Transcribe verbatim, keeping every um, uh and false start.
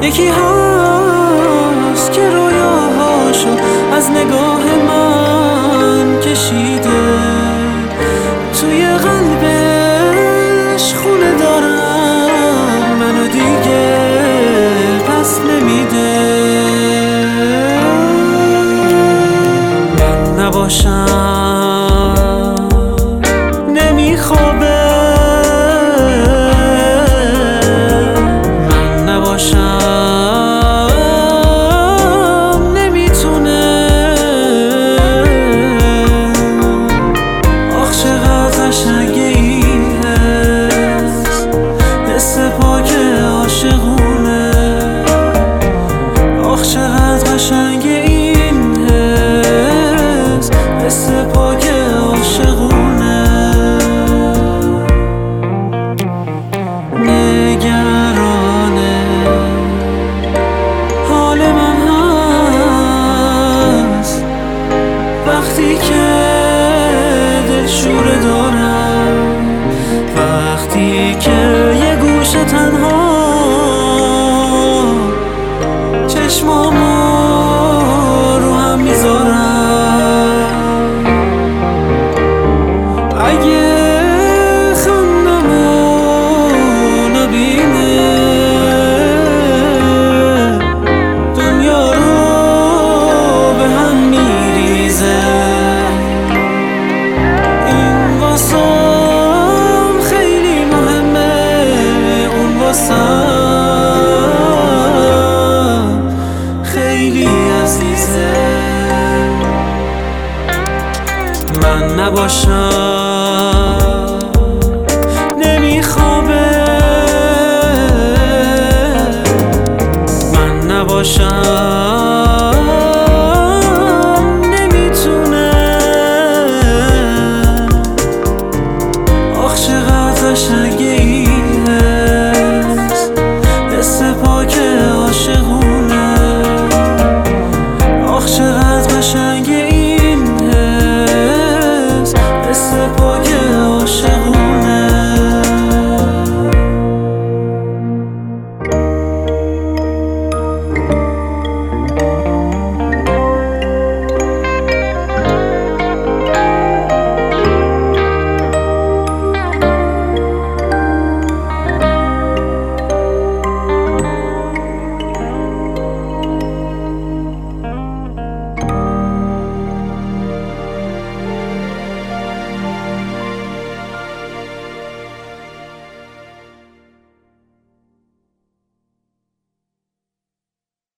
یکی هست که رویاهاشو از نگاه من کشیده، توی قلبش خونه دارم، منو دیگه پس نمیده. من نباشم نمیخوابه، من نباشم نمیتونه. آخ چقدر قشنگه این حس، حس پاک عاشقونه. آخ چقدر قشنگه این حس، حس پاک عاشقونه. نگرانه حال من هست وقتی که دلشوره دارم، وقتی که یه گوشه تنها چشمامو رو هم میذارم. اگه خندمو نبینه دنیا رو به هم میریزه. این واسم خیلی مهمه، اون واسم خیلی عزیزه. من نباشم نمیخوابه، من نباشم